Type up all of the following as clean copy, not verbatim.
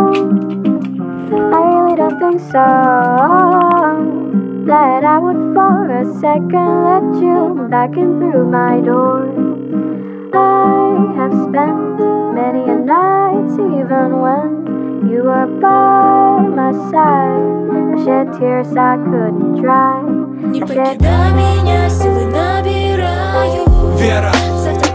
I really don't think so, that I would for a second let you back in through my door. I have spent many a night, even when you were by my side. I shed tears I couldn't dry. Не покидай меня, силы набираю. Вера, Завтра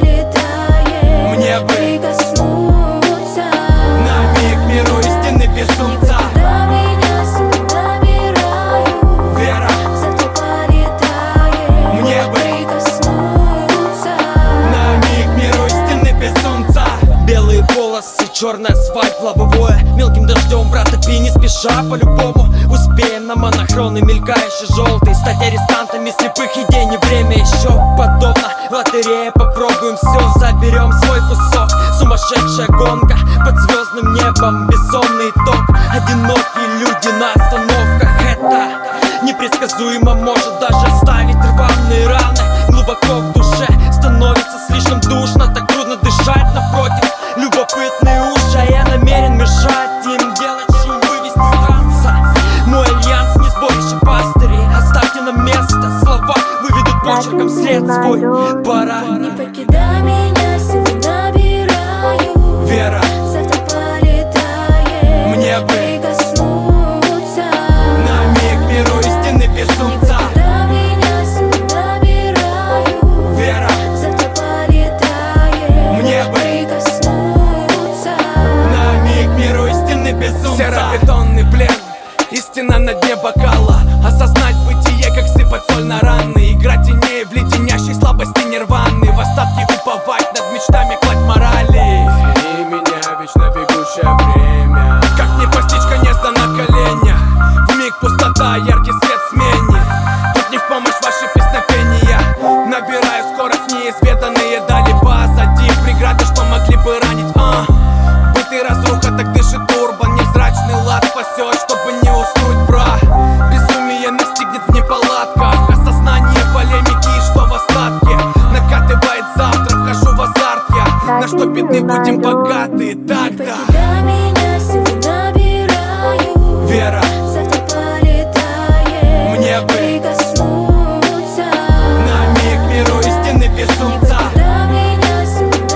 полетаем, мне бы прикоснуться. на миг миру истины безумца. Не покидай меня, силы набираю. Вера, Завтра полетаем, мне бы прикоснуться. на миг миру истины безумца. Белые полосы, черный асфальт, лобовое. Мелким дождем, брата, пей не спеша. По-любому успеем на монохроны, мелькающий желтый. Стать арестантами слепых идей, не время еще. Подобно лотерее, попробуем все, заберем свой кусок. Сумасшедшая гонка под звездным небом, бессонный итог. Одинокие люди на остановках. Это непредсказуемо, может даже оставить рваные раны. Глубоко в душе становится слишком душно, так трудно дышать напротив. Любопытные уши, а я намерен мешать им делать шум, вывести с транса. Мой альянс не сборище пастырей. Оставьте нам место, слова выведут почерком след свой. Пора. Не покидай меня, силы набираю. Вера, Завтра полетаем, мне бы прикоснуться. на миг миру истины безумца. Не покидай меня, силы набираю. Вера, Завтра полетаем, мне бы прикоснуться. на миг миру истины безумца. Серобетонный плен, истина на дне бокала. Осознать бытие, как сыпать соль на раны. Играть теней в леденящей слабости нирваны. В остатки уповать, над мечтами клать морали. Извини меня, вечно бегущее время. Как не постичь конец да на коленях. Вмиг пустота, яркий свет сменит. Тут не в помощь ваши песнопения. Набираю скорость, неизведанные дали позади. Преграды, что могли бы ранить. Быт и разруха, так дышит урбан. Невзрачный лад спасет, чтобы не уснуть, бра. Безумие настигнет в неполадках. Осознание полемики и что в остатке. Накатывает завтра, вхожу в азарт я. На что бедны будем богаты Не тогда. покидай меня, силы набираю. Вера, Завтра полетаем, мне бы прикоснуться. на миг миру истины безумца. Не покидай меня, силы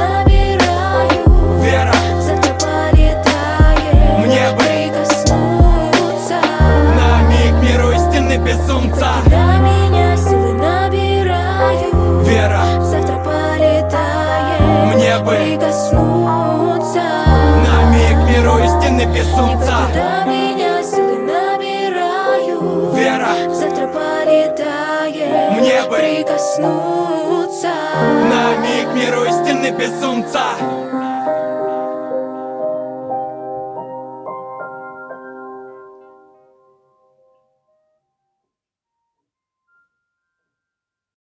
набираю. Вера, Завтра полетаем, мне бы прикоснуться. на миг миру истины безумца. Не покидай меня, силы набираю. Вера, Завтра полетаем, мне бы прикоснуться. на миг миру истины Не безумца. покидай меня, силы набираю. Вера, Завтра полетаем, мне бы прикоснуться. на миг миру истины безумца.